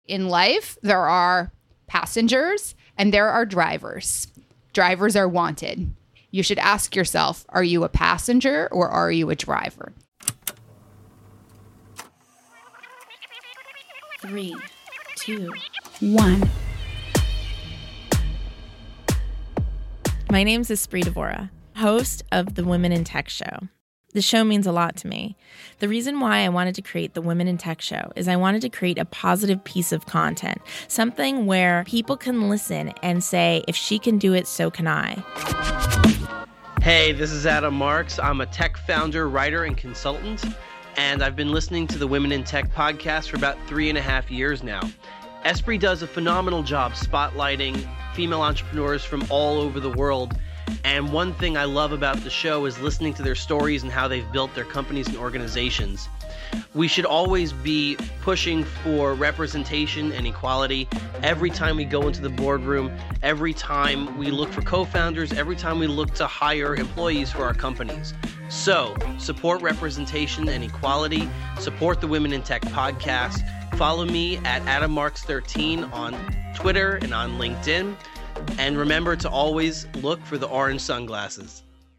In life, there are passengers and there are drivers. Drivers are wanted. You should ask yourself, are you a passenger or are you a driver? 3, 2, 1. My name's Espree Devora, host of the Women in Tech Show. The show means a lot to me. The reason why I wanted to create the Women in Tech Show is I wanted to create a positive piece of content, something where people can listen and say, if she can do it, so can I. Hey, this is Adam Marks. I'm a tech founder, writer, and consultant, and I've been listening to the Women in Tech podcast for about 3.5 years now. Espree does a phenomenal job spotlighting female entrepreneurs from all over the world. And one thing I love about the show is listening to their stories and how they've built their companies and organizations. We should always be pushing for representation and equality every time we go into the boardroom, every time we look for co-founders, every time we look to hire employees for our companies. So, support representation and equality, support the Women in Tech podcast, follow me at AdamMarks13 on Twitter and on LinkedIn. And remember to always look for the orange sunglasses.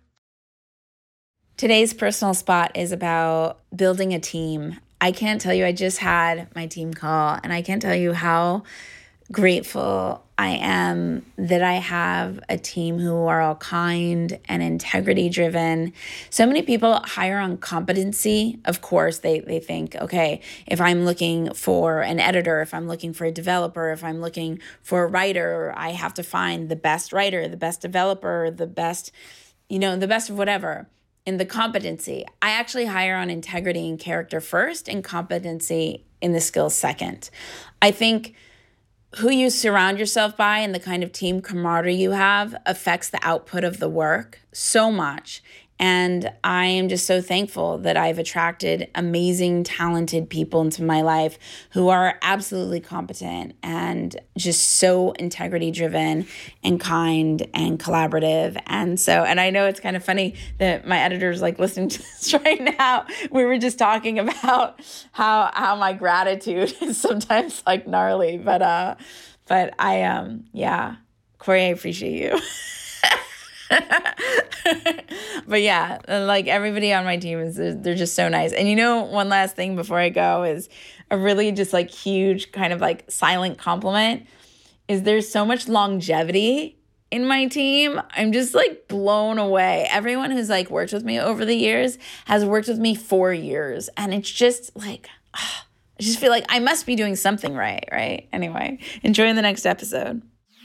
Today's personal spot is about building a team. I can't tell you, I just had my team call, and I can't tell you how grateful I am that I have a team who are all kind and integrity driven. So many people hire on competency. Of course, they think, okay, if I'm looking for an editor, if I'm looking for a developer, if I'm looking for a writer, I have to find the best writer, the best developer, the best, the best of whatever. In the competency, I actually hire on integrity and character first and competency in the skills second. I think who you surround yourself by and the kind of team camaraderie you have affects the output of the work so much. And I am just so thankful that I've attracted amazing, talented people into my life who are absolutely competent and just so integrity driven and kind and collaborative. And I know it's kind of funny that my editor's like listening to this right now. We were just talking about how my gratitude is sometimes like gnarly, but I Corey, I appreciate you. But yeah, like everybody on my team they're just so nice. And one last thing before I go is a really just like huge kind of like silent compliment is there's so much longevity in my team. I'm just like blown away. Everyone who's like worked with me over the years has worked with me 4 years. And it's just like, I just feel like I must be doing something right? Anyway, enjoy the next episode.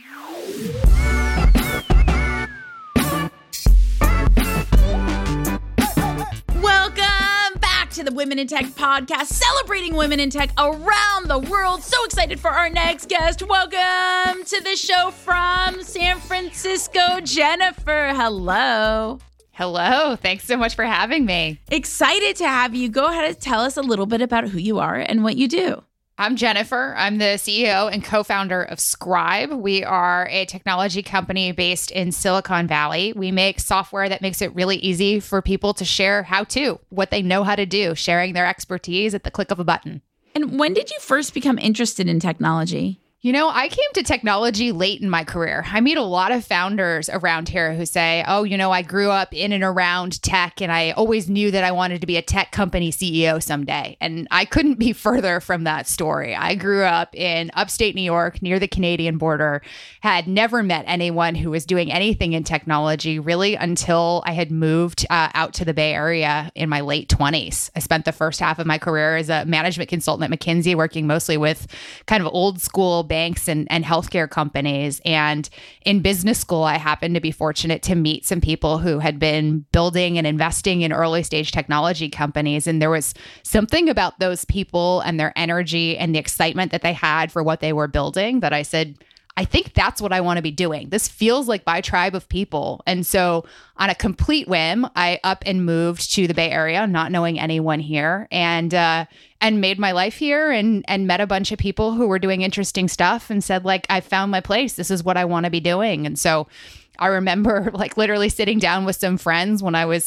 Welcome back to the Women in Tech podcast, celebrating women in tech around the world. So excited for our next guest. Welcome to the show from San Francisco, Jennifer. Hello. Hello. Thanks so much for having me. Excited to have you. Go ahead and tell us a little bit about who you are and what you do. I'm Jennifer. I'm the CEO and co-founder of Scribe. We are a technology company based in Silicon Valley. We make software that makes it really easy for people to share what they know how to do, sharing their expertise at the click of a button. And when did you first become interested in technology? I came to technology late in my career. I meet a lot of founders around here who say, I grew up in and around tech and I always knew that I wanted to be a tech company CEO someday. And I couldn't be further from that story. I grew up in upstate New York near the Canadian border, had never met anyone who was doing anything in technology really until I had moved out to the Bay Area in my late 20s. I spent the first half of my career as a management consultant at McKinsey, working mostly with kind of old school banks and healthcare companies. And in business school, I happened to be fortunate to meet some people who had been building and investing in early stage technology companies. And there was something about those people and their energy and the excitement that they had for what they were building that I said, I think that's what I want to be doing. This feels like my tribe of people. And so on a complete whim, I up and moved to the Bay Area, not knowing anyone here, and made my life here and met a bunch of people who were doing interesting stuff and said, like, I found my place. This is what I want to be doing. And so I remember like literally sitting down with some friends when I was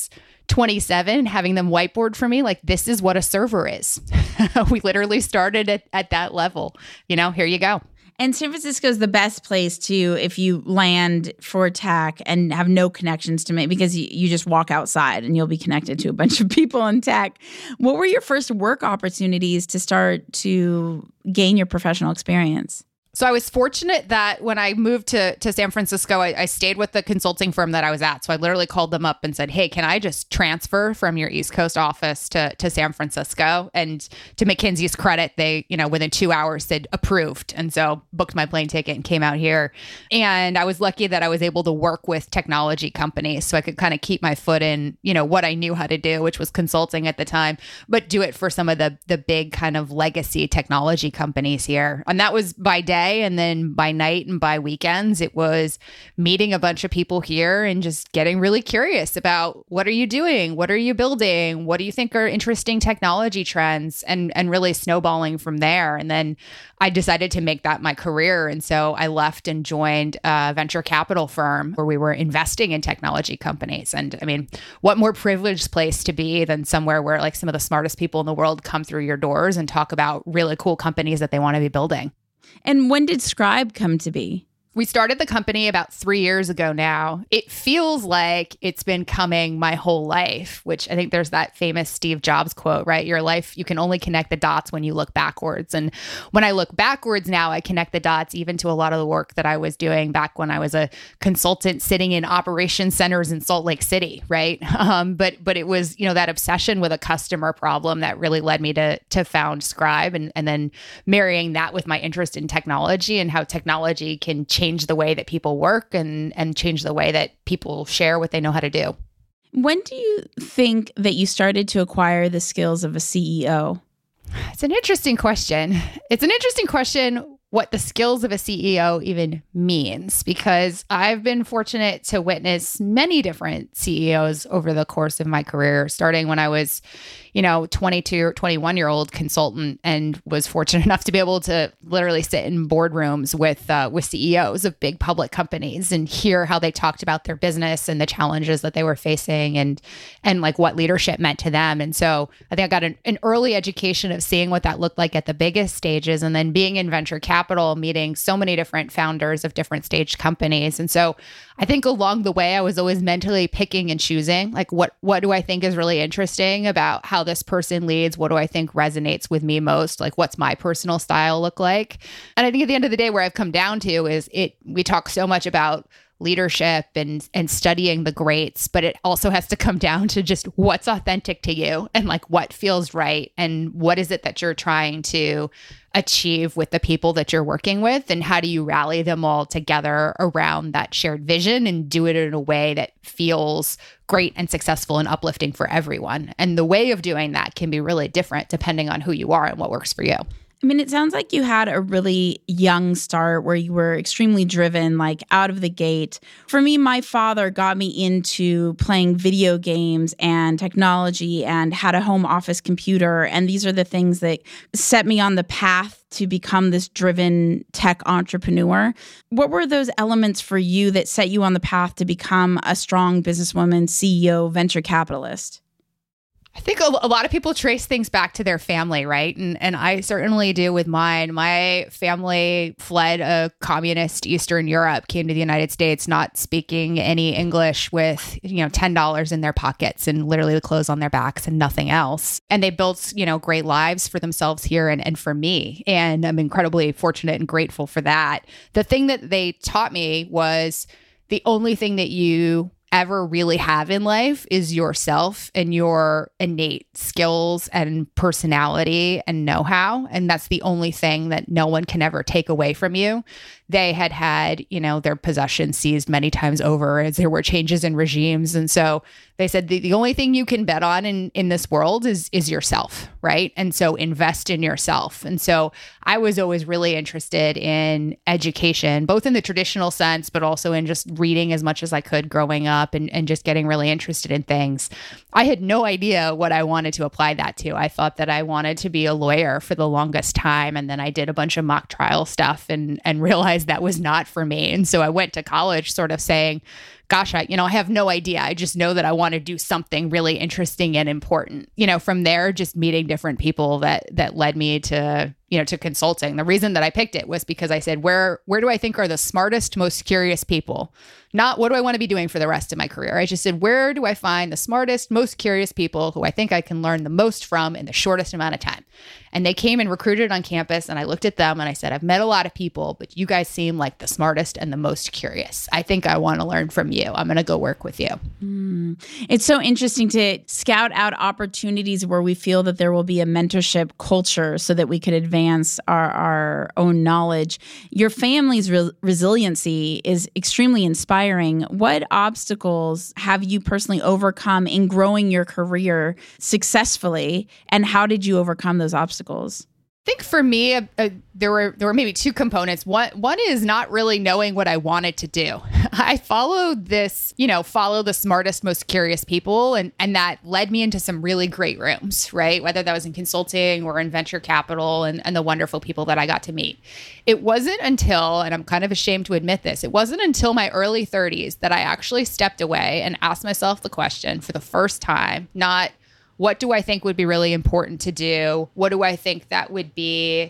27, having them whiteboard for me, like, this is what a server is. We literally started at that level. Here you go. And San Francisco is the best place to, if you land for tech and have no connections to make, because you just walk outside and you'll be connected to a bunch of people in tech. What were your first work opportunities to start to gain your professional experience? So I was fortunate that when I moved to San Francisco, I stayed with the consulting firm that I was at. So I literally called them up and said, hey, can I just transfer from your East Coast office to San Francisco? And to McKinsey's credit, they, within 2 hours said approved. And so booked my plane ticket and came out here. And I was lucky that I was able to work with technology companies so I could kind of keep my foot in, what I knew how to do, which was consulting at the time, but do it for some of the big kind of legacy technology companies here. And that was by day. And then by night and by weekends, it was meeting a bunch of people here and just getting really curious about what are you doing? What are you building? What do you think are interesting technology trends? And really snowballing from there. And then I decided to make that my career. And so I left and joined a venture capital firm where we were investing in technology companies. And I mean, what more privileged place to be than somewhere where like some of the smartest people in the world come through your doors and talk about really cool companies that they want to be building. And when did Scribe come to be? We started the company about 3 years ago now. It feels like it's been coming my whole life, which I think there's that famous Steve Jobs quote, right? Your life, you can only connect the dots when you look backwards. And when I look backwards now, I connect the dots even to a lot of the work that I was doing back when I was a consultant sitting in operations centers in Salt Lake City, right? But it was, that obsession with a customer problem that really led me to found Scribe, and then marrying that with my interest in technology and how technology can change the way that people work and change the way that people share what they know how to do. When do you think that you started to acquire the skills of a CEO? It's an interesting question. What the skills of a CEO even means, because I've been fortunate to witness many different CEOs over the course of my career, starting when I was, 22 or 21-year-old consultant, and was fortunate enough to be able to literally sit in boardrooms with CEOs of big public companies and hear how they talked about their business and the challenges that they were facing and like what leadership meant to them. And so I think I got an early education of seeing what that looked like at the biggest stages, and then being in venture capital, meeting so many different founders of different stage companies. And so I think along the way, I was always mentally picking and choosing, like what do I think is really interesting about how this person leads? What do I think resonates with me most? Like, what's my personal style look like? And I think at the end of the day, where I've come down to is we talk so much about leadership and studying the greats, but it also has to come down to just what's authentic to you and like what feels right and what is it that you're trying to achieve with the people that you're working with, and how do you rally them all together around that shared vision and do it in a way that feels great and successful and uplifting for everyone. And the way of doing that can be really different depending on who you are and what works for you. I mean, it sounds like you had a really young start where you were extremely driven, like out of the gate. For me, my father got me into playing video games and technology and had a home office computer. And these are the things that set me on the path to become this driven tech entrepreneur. What were those elements for you that set you on the path to become a strong businesswoman, CEO, venture capitalist? I think a lot of people trace things back to their family, right? And I certainly do with mine. My family fled a communist Eastern Europe, came to the United States, not speaking any English, with, $10 in their pockets and literally the clothes on their backs and nothing else. And they built, great lives for themselves here and for me. And I'm incredibly fortunate and grateful for that. The thing that they taught me was the only thing that you ever really have in life is yourself and your innate skills and personality and know-how. And that's the only thing that no one can ever take away from you. They had their possessions seized many times over as there were changes in regimes. And so they said the only thing you can bet on in this world is yourself, right? And so invest in yourself. And so I was always really interested in education, both in the traditional sense, but also in just reading as much as I could growing up and just getting really interested in things. I had no idea what I wanted to apply that to. I thought that I wanted to be a lawyer for the longest time. And then I did a bunch of mock trial stuff and realized realized that was not for me. And so I went to college sort of saying, gosh, I have no idea. I just know that I want to do something really interesting and important. From there, just meeting different people that led me to consulting. The reason that I picked it was because I said, where do I think are the smartest, most curious people? Not what do I want to be doing for the rest of my career? I just said, where do I find the smartest, most curious people who I think I can learn the most from in the shortest amount of time? And they came and recruited on campus, and I looked at them and I said, I've met a lot of people, but you guys seem like the smartest and the most curious. I think I want to learn from you. I'm going to go work with you. It's so interesting to scout out opportunities where we feel that there will be a mentorship culture so that we could advance our own knowledge. Your family's resiliency is extremely inspiring. What obstacles have you personally overcome in growing your career successfully, and how did you overcome those obstacles? I think for me, there were maybe two components. One is not really knowing what I wanted to do. I followed this, follow the smartest, most curious people. And that led me into some really great rooms, right? Whether that was in consulting or in venture capital and the wonderful people that I got to meet. It wasn't until, and I'm kind of ashamed to admit this, it wasn't until my early 30s that I actually stepped away and asked myself the question for the first time, not what do I think would be really important to do? What do I think that would be,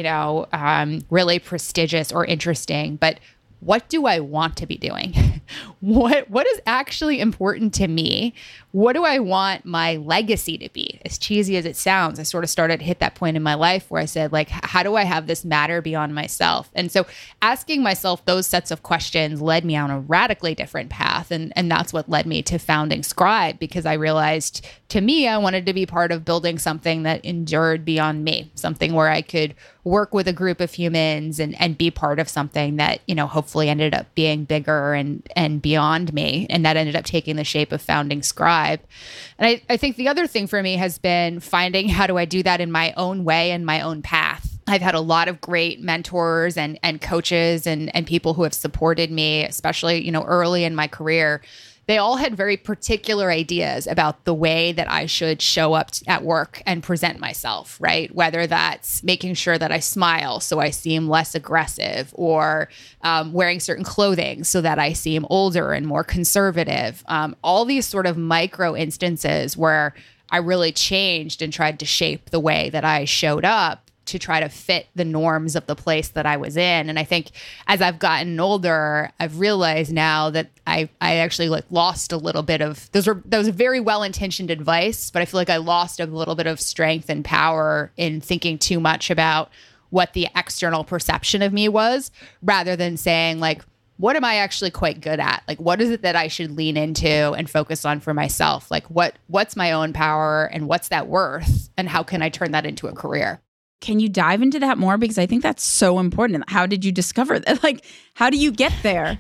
really prestigious or interesting? But what do I want to be doing? What is actually important to me? What do I want my legacy to be? As cheesy as it sounds, I sort of started to hit that point in my life where I said, how do I have this matter beyond myself? And so asking myself those sets of questions led me on a radically different path. And that's what led me to founding Scribe, because I realized, to me, I wanted to be part of building something that endured beyond me, something where I could work with a group of humans and be part of something that, hopefully ended up being bigger and beyond me. And that ended up taking the shape of founding Scribe. And I think the other thing for me has been finding how do I do that in my own way and my own path. I've had a lot of great mentors and coaches and people who have supported me, especially, early in my career. They all had very particular ideas about the way that I should show up at work and present myself, right? Whether that's making sure that I smile so I seem less aggressive, or wearing certain clothing so that I seem older and more conservative. All these sort of micro instances where I really changed and tried to shape the way that I showed up to try to fit the norms of the place that I was in. And I think as I've gotten older, I've realized now that I actually lost a little bit of, that was very well-intentioned advice, but I feel like I lost a little bit of strength and power in thinking too much about what the external perception of me was, rather than saying what am I actually quite good at? What is it that I should lean into and focus on for myself? What's my own power and what's that worth? And how can I turn that into a career? Can you dive into that more? Because I think that's so important. How did you discover that? How do you get there?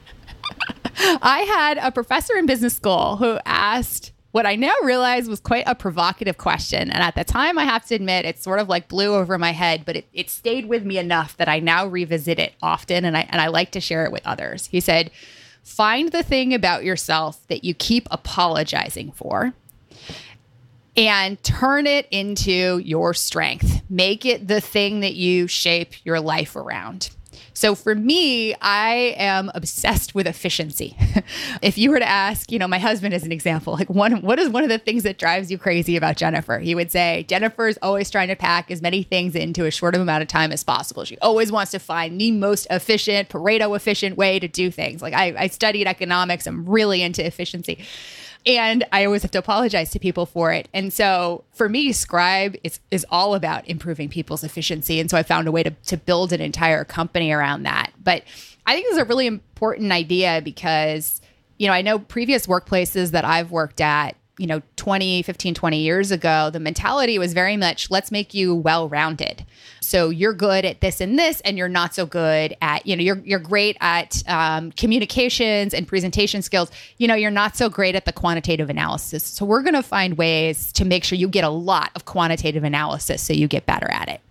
I had a professor in business school who asked what I now realize was quite a provocative question. And at the time, I have to admit, it sort of blew over my head, but it stayed with me enough that I now revisit it often. And I like to share it with others. He said, find the thing about yourself that you keep apologizing for, and turn it into your strength. Make it the thing that you shape your life around. So for me, I am obsessed with efficiency. If you were to ask, my husband as an example, what is one of the things that drives you crazy about Jennifer? He would say, Jennifer's always trying to pack as many things into a short amount of time as possible. She always wants to find the most efficient, Pareto efficient way to do things. I studied economics. I'm really into efficiency. And I always have to apologize to people for it. And so for me, Scribe is all about improving people's efficiency. And so I found a way to build an entire company around that. But I think this is a really important idea because, I know previous workplaces that I've worked at, 20 years ago, the mentality was very much, let's make you well-rounded. So you're good at this and this, and you're not so good at, you're great at communications and presentation skills. You're not so great at the quantitative analysis. So we're going to find ways to make sure you get a lot of quantitative analysis so you get better at it.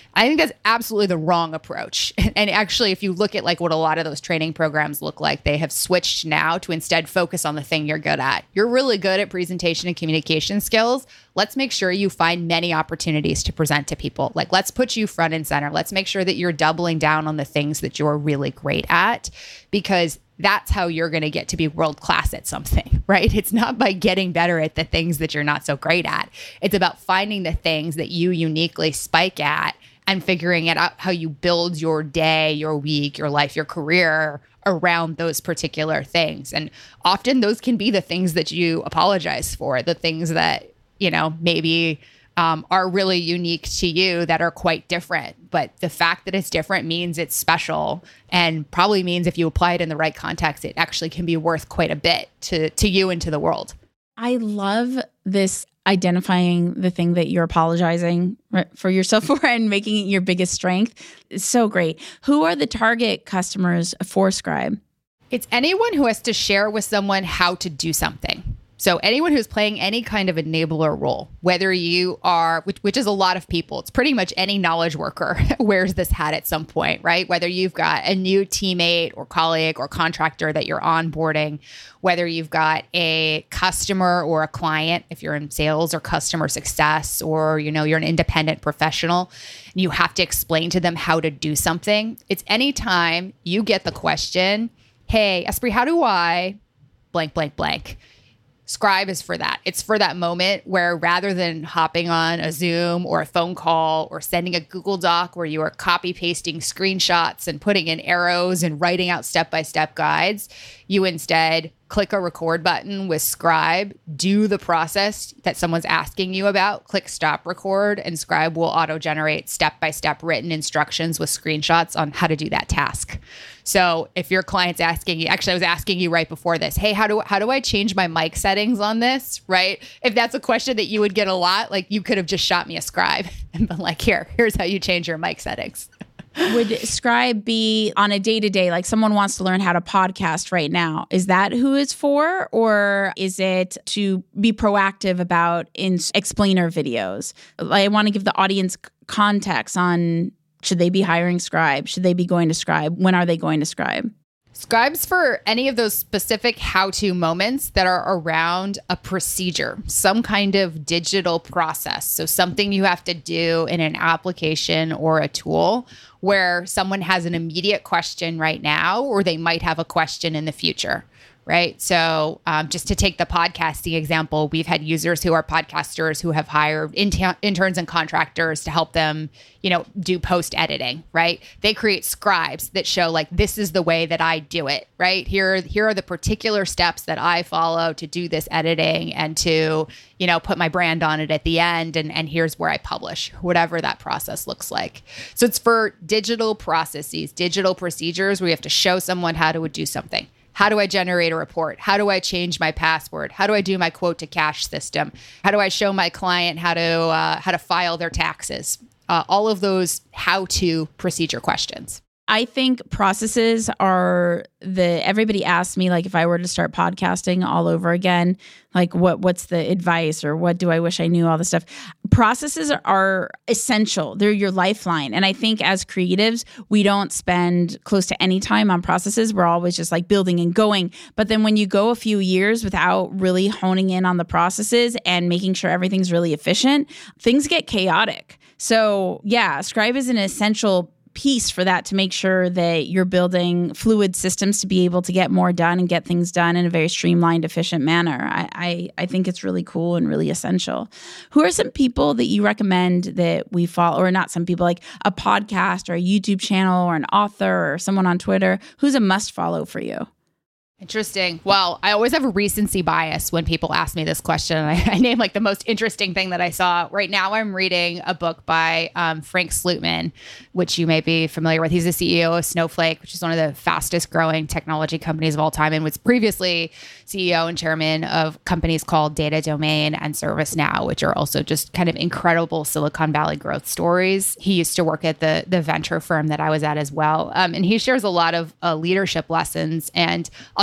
I think that's absolutely the wrong approach. And actually, if you look at like what a lot of those training programs look like, they have switched now to instead focus on the thing you're good at. You're really good at presentation and communication skills. Let's make sure you find many opportunities to present to people. Like, let's put you front and center. Let's make sure that you're doubling down on the things that you're really great at, because that's how you're going to get to be world class at something, right? It's not by getting better at the things that you're not so great at. It's about finding the things that you uniquely spike at and figuring it out how you build your day, your week, your life, your career around those particular things. And often those can be the things that you apologize for, the things that, you know, maybe are really unique to you that are quite different. But the fact that it's different means it's special, and probably means if you apply it in the right context, it actually can be worth quite a bit to you and to the world. I love this identifying the thing that you're apologizing for yourself for and making it your biggest strength. It's so great. Who are the target customers for Scribe? It's anyone who has to share with someone how to do something. So anyone who's playing any kind of enabler role, whether you are, which is a lot of people, it's pretty much any knowledge worker wears this hat at some point, right? Whether you've got a new teammate or colleague or contractor that you're onboarding, whether you've got a customer or a client, if you're in sales or customer success, or, you know, you're an independent professional, and you have to explain to them how to do something. It's anytime you get the question, hey, Espree, how do I blank, blank, blank? Scribe is for that. It's for that moment where rather than hopping on a Zoom or a phone call or sending a Google Doc where you are copy pasting screenshots and putting in arrows and writing out step-by-step guides, you instead click a record button with Scribe, do the process that someone's asking you about, click stop record, and Scribe will auto-generate step-by-step written instructions with screenshots on how to do that task. So if your client's asking you, actually I was asking you right before this, hey, how do I change my mic settings on this, right? If that's a question that you would get a lot, like you could have just shot me a Scribe and been like, here's how you change your mic settings. Would Scribe be on a day-to-day, like someone wants to learn how to podcast right now? Is that who it's for? Or is it to be proactive about in explainer videos? I want to give the audience context on, should they be hiring Scribe? Should they be going to Scribe? When are they going to Scribe? Scribes for any of those specific how-to moments that are around a procedure, some kind of digital process. So something you have to do in an application or a tool where someone has an immediate question right now, or they might have a question in the future. Right. So just to take the podcasting example, we've had users who are podcasters who have hired interns and contractors to help them, you know, do post editing. Right. They create scribes that show like, this is the way that I do it. Right. Here are the particular steps that I follow to do this editing and to, you know, put my brand on it at the end. And here's where I publish, whatever that process looks like. So it's for digital processes, digital procedures where you have to show someone how to do something. How do I generate a report? How do I change my password? How do I do my quote to cash system? How do I show my client how to file their taxes? All of those how-to procedure questions. I think processes are everybody asks me, like, if I were to start podcasting all over again, like what's the advice, or what do I wish I knew, all this stuff. Processes are essential. They're your lifeline. And I think as creatives, we don't spend close to any time on processes. We're always just like building and going. But then when you go a few years without really honing in on the processes and making sure everything's really efficient, things get chaotic. So yeah, Scribe is an essential piece for that, to make sure that you're building fluid systems to be able to get more done and get things done in a very streamlined, efficient manner. I think it's really cool and really essential. Who are some people that you recommend that we follow, or not some people, like a podcast or a YouTube channel or an author or someone on Twitter? Who's a must follow for you? Interesting. Well, I always have a recency bias when people ask me this question. I name like the most interesting thing that I saw. Right now, I'm reading a book by Frank Slootman, which you may be familiar with. He's the CEO of Snowflake, which is one of the fastest growing technology companies of all time, and was previously CEO and chairman of companies called Data Domain and ServiceNow, which are also just kind of incredible Silicon Valley growth stories. He used to work at the venture firm that I was at as well. And he shares a lot of leadership lessons. And I'll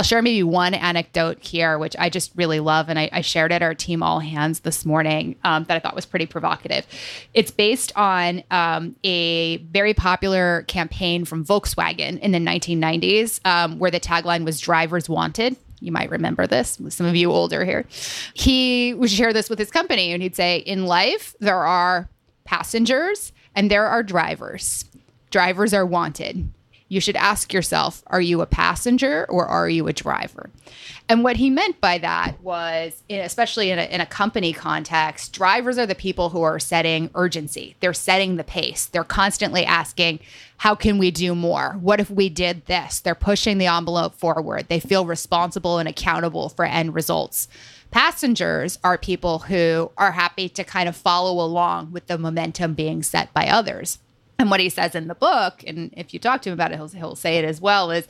share maybe one anecdote here, which I just really love. And I shared at our team all hands this morning that I thought was pretty provocative. It's based on a very popular campaign from Volkswagen in the 1990s, where the tagline was "Drivers Wanted." You might remember this, some of you older here. He would share this with his company and he'd say, in life, there are passengers and there are drivers. Drivers are wanted. You should ask yourself, are you a passenger or are you a driver? And what he meant by that was, especially in a company context, drivers are the people who are setting urgency. They're setting the pace. They're constantly asking, how can we do more? What if we did this? They're pushing the envelope forward. They feel responsible and accountable for end results. Passengers are people who are happy to kind of follow along with the momentum being set by others. And what he says in the book, and if you talk to him about it, he'll say it as well, is,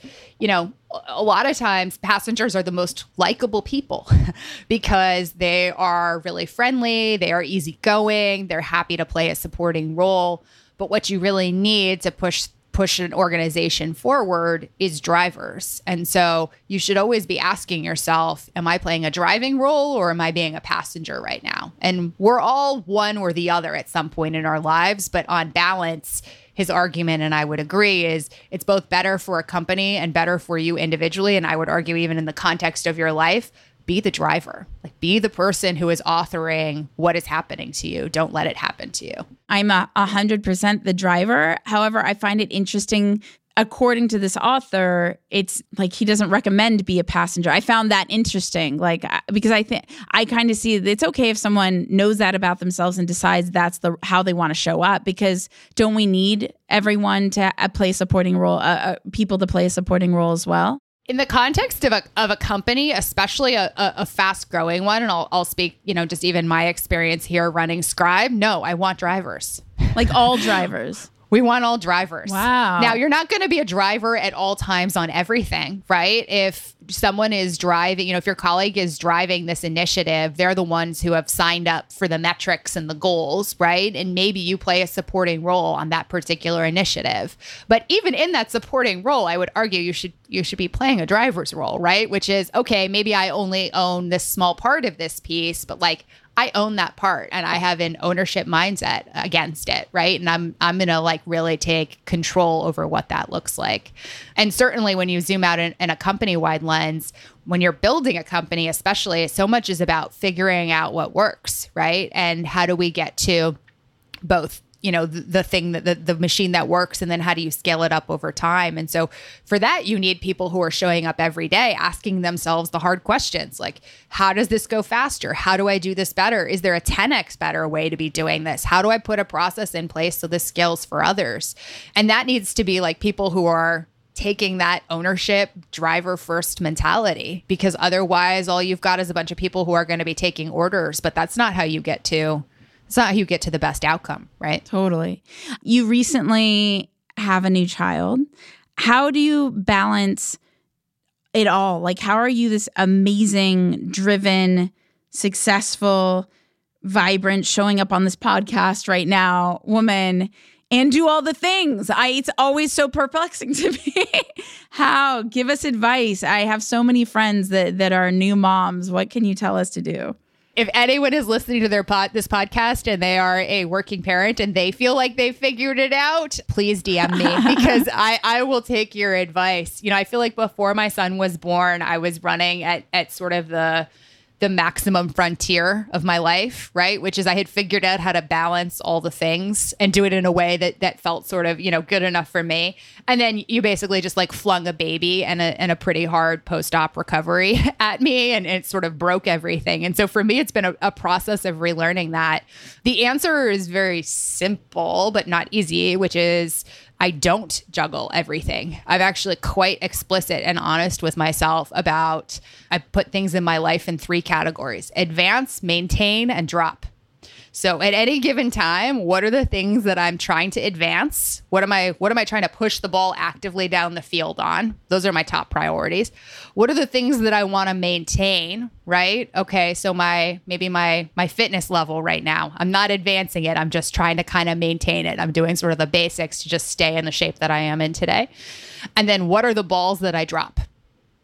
a lot of times passengers are the most likable people because they are really friendly, they are easygoing, they're happy to play a supporting role. But what you really need to push an organization forward is drivers. And so you should always be asking yourself, am I playing a driving role or am I being a passenger right now? And we're all one or the other at some point in our lives, but on balance, his argument, and I would agree, is it's both better for a company and better for you individually. And I would argue even in the context of your life, be the driver, like be the person who is authoring what is happening to you. Don't let it happen to you. I'm 100% the driver. However, I find it interesting. According to this author, it's like he doesn't recommend be a passenger. I found that interesting, because I think I kind of see it's okay if someone knows that about themselves and decides that's how they want to show up. Because don't we need everyone to play a supporting role, people to play a supporting role as well? In the context of a company, especially a fast growing one, and I'll speak, just even my experience here running Scribe. No, I want drivers. Like all drivers. We want all drivers. Wow. Now, you're not going to be a driver at all times on everything, right? If someone is driving, if your colleague is driving this initiative, they're the ones who have signed up for the metrics and the goals, right? And maybe you play a supporting role on that particular initiative. But even in that supporting role, I would argue you should be playing a driver's role, right? Which is, okay, maybe I only own this small part of this piece, but I own that part and I have an ownership mindset against it, right? And I'm going to really take control over what that looks like. And certainly when you zoom out in a company-wide lens, when you're building a company, especially, so much is about figuring out what works, right? And how do we get to both the thing that the machine that works, and then how do you scale it up over time? And so for that, you need people who are showing up every day, asking themselves the hard questions, like, how does this go faster? How do I do this better? Is there a 10x better way to be doing this? How do I put a process in place so this scales for others? And that needs to be people who are taking that ownership, driver first mentality, because otherwise all you've got is a bunch of people who are going to be taking orders, but that's not how you get to the best outcome, right? Totally. You recently have a new child. How do you balance it all? How are you this amazing, driven, successful, vibrant, showing up on this podcast right now woman and do all the things? It's always so perplexing to me. How? Give us advice. I have so many friends that are new moms. What can you tell us to do? If anyone is listening to this podcast and they are a working parent and they feel like they figured it out, please DM me because I will take your advice. I feel like before my son was born, I was running at sort of the maximum frontier of my life, right? Which is I had figured out how to balance all the things and do it in a way that felt sort of, good enough for me. And then you basically just flung a baby and a pretty hard post-op recovery at me and it sort of broke everything. And so for me, it's been a process of relearning that. The answer is very simple, but not easy, which is I don't juggle everything. I'm actually quite explicit and honest with myself about I put things in my life in 3 categories: advance, maintain, and drop. So at any given time, what are the things that I'm trying to advance? What am I trying to push the ball actively down the field on? Those are my top priorities. What are the things that I want to maintain, right? Okay, so maybe my fitness level right now, I'm not advancing it. I'm just trying to kind of maintain it. I'm doing sort of the basics to just stay in the shape that I am in today. And then what are the balls that I drop?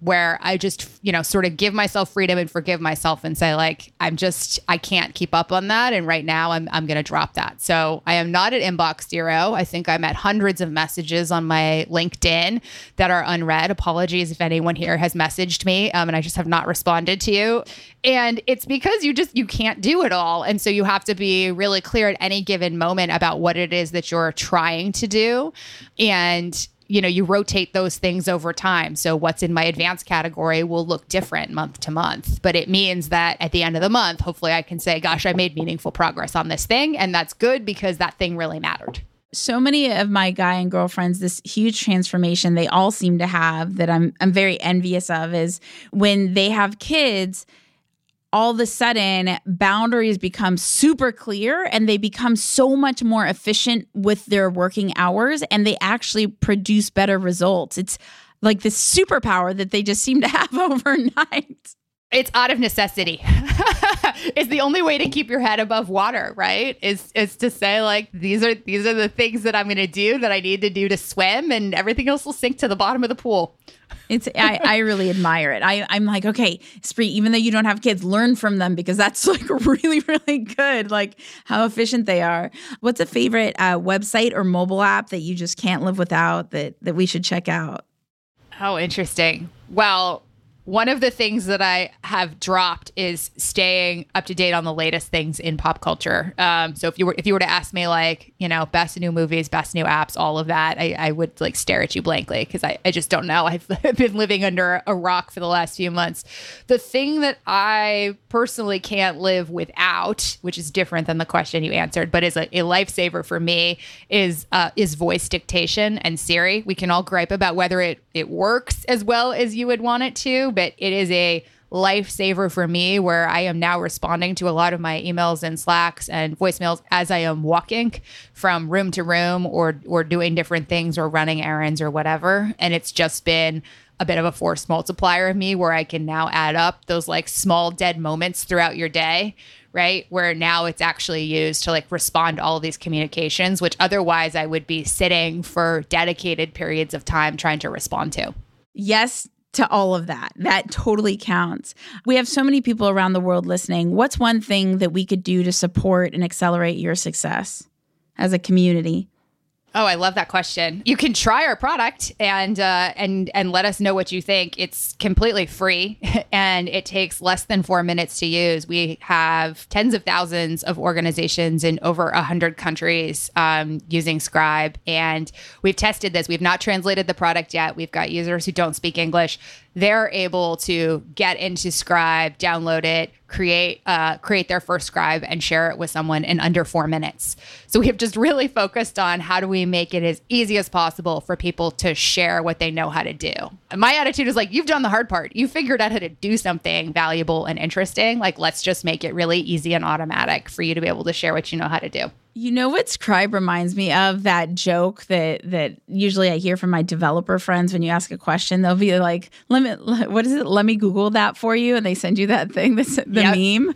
where I just, sort of give myself freedom and forgive myself and say like, I can't keep up on that. And right now I'm going to drop that. So I am not at inbox zero. I think I'm at hundreds of messages on my LinkedIn that are unread. Apologies if anyone here has messaged me and I just have not responded to you. And it's because you can't do it all. And so you have to be really clear at any given moment about what it is that you're trying to do. And you rotate those things over time. So what's in my advanced category will look different month to month. But it means that at the end of the month, hopefully I can say, gosh, I made meaningful progress on this thing. And that's good because that thing really mattered. So many of my guy and girlfriends, this huge transformation they all seem to have that I'm very envious of is when they have kids, all of a sudden boundaries become super clear and they become so much more efficient with their working hours and they actually produce better results. It's like this superpower that they just seem to have overnight. It's out of necessity. It's the only way to keep your head above water, right? Is to say like, these are the things that I'm going to do that I need to do to swim and everything else will sink to the bottom of the pool. I really admire it. I'm like, okay, Spree, even though you don't have kids, learn from them because that's like really, really good, like how efficient they are. What's a favorite website or mobile app that you just can't live without that we should check out? Oh, interesting. Well, one of the things that I have dropped is staying up to date on the latest things in pop culture. So if you were to ask me like, best new movies, best new apps, all of that, I would like stare at you blankly because I just don't know. I've been living under a rock for the last few months. The thing that I personally can't live without, which is different than the question you answered, but is a lifesaver for me, is voice dictation and Siri. We can all gripe about whether it works as well as you would want it to, but it is a lifesaver for me where I am now responding to a lot of my emails and Slacks and voicemails as I am walking from room to room or doing different things or running errands or whatever. And it's just been a bit of a force multiplier of me where I can now add up those like small dead moments throughout your day, right? Where now it's actually used to like respond to all of these communications, which otherwise I would be sitting for dedicated periods of time trying to respond to. Yes, to all of that. That totally counts. We have so many people around the world listening. What's one thing that we could do to support and accelerate your success as a community? Oh, I love that question. You can try our product and let us know what you think. It's completely free and it takes less than 4 minutes to use. We have tens of thousands of organizations in over 100 countries using Scribe, and we've tested this. We've not translated the product yet. We've got users who don't speak English. They're able to get into Scribe, download it, create their first Scribe and share it with someone in under 4 minutes. So we have just really focused on how do we make it as easy as possible for people to share what they know how to do. And my attitude is like, you've done the hard part. You figured out how to do something valuable and interesting. Like, let's just make it really easy and automatic for you to be able to share what you know how to do. You know what Scribe reminds me of? That joke that usually I hear from my developer friends when you ask a question. They'll be like, let me Google that for you. And they send you that thing, the meme.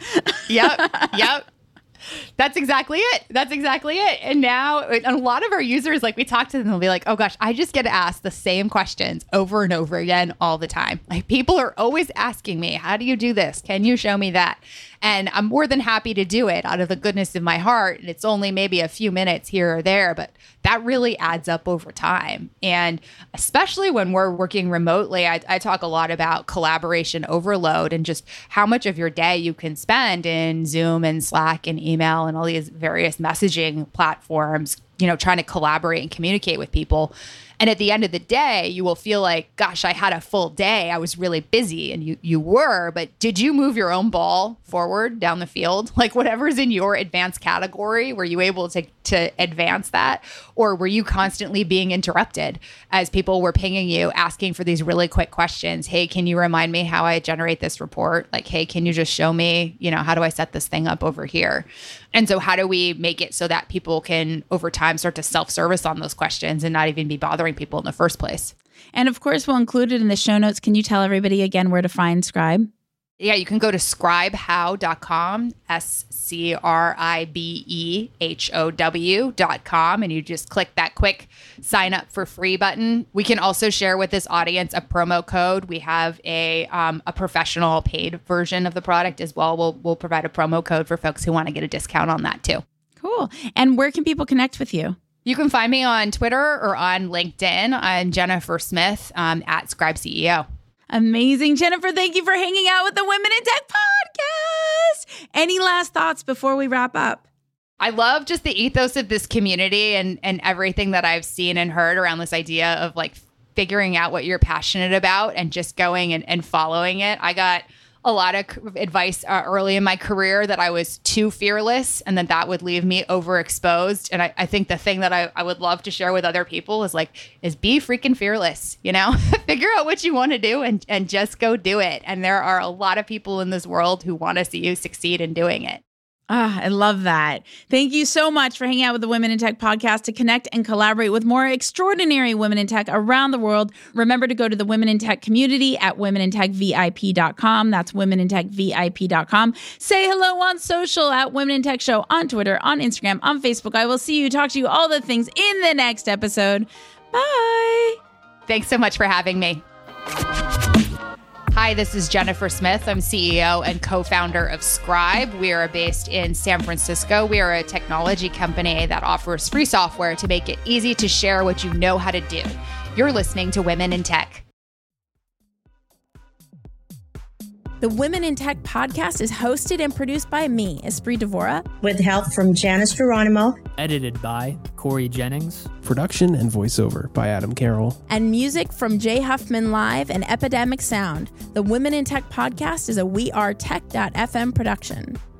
Yep. That's exactly it. And now a lot of our users, like we talk to them, they'll be like, oh gosh, I just get asked the same questions over and over again all the time. Like people are always asking me, how do you do this? Can you show me that? And I'm more than happy to do it out of the goodness of my heart. And it's only maybe a few minutes here or there, but that really adds up over time. And especially when we're working remotely, I talk a lot about collaboration overload and just how much of your day you can spend in Zoom and Slack and email and all these various messaging platforms, trying to collaborate and communicate with people. And at the end of the day, you will feel like, gosh, I had a full day. I was really busy. And you were, but did you move your own ball forward down the field? Like whatever's in your advanced category, were you able to advance that? Or were you constantly being interrupted as people were pinging you, asking for these really quick questions? Hey, can you remind me how I generate this report? Like, hey, can you just show me, how do I set this thing up over here? And so how do we make it so that people can over time start to self-service on those questions and not even be bothering people in the first place? And of course, we'll include it in the show notes. Can you tell everybody again where to find Scribe? Yeah, you can go to scribehow.com, scribehow.com, and you just click that quick sign up for free button. We can also share with this audience a promo code. We have a professional paid version of the product as well. We'll provide a promo code for folks who want to get a discount on that too. Cool. And where can people connect with you? You can find me on Twitter or on LinkedIn. I'm Jennifer Smith at Scribe CEO. Amazing. Jennifer, thank you for hanging out with the Women in Tech podcast. Any last thoughts before we wrap up? I love just the ethos of this community and everything that I've seen and heard around this idea of like figuring out what you're passionate about and just going and following it. I got a lot of advice early in my career that I was too fearless and that would leave me overexposed. And I think the thing that I would love to share with other people is be freaking fearless, figure out what you want to do and just go do it. And there are a lot of people in this world who want to see you succeed in doing it. I love that. Thank you so much for hanging out with the Women in Tech podcast. To connect and collaborate with more extraordinary women in tech around the world, remember to go to the Women in Tech community at womenintechvip.com. That's womenintechvip.com. Say hello on social at Women in Tech Show on Twitter, on Instagram, on Facebook. I will see you, talk to you, all the things in the next episode. Bye. Thanks so much for having me. Hi, this is Jennifer Smith. I'm CEO and co-founder of Scribe. We are based in San Francisco. We are a technology company that offers free software to make it easy to share what you know how to do. You're listening to Women in Tech. The Women in Tech podcast is hosted and produced by me, Esprit Devora, with help from Janice Geronimo. Edited by Corey Jennings. Production and voiceover by Adam Carroll. And music from Jay Huffman Live and Epidemic Sound. The Women in Tech podcast is a We Are Tech.fm production.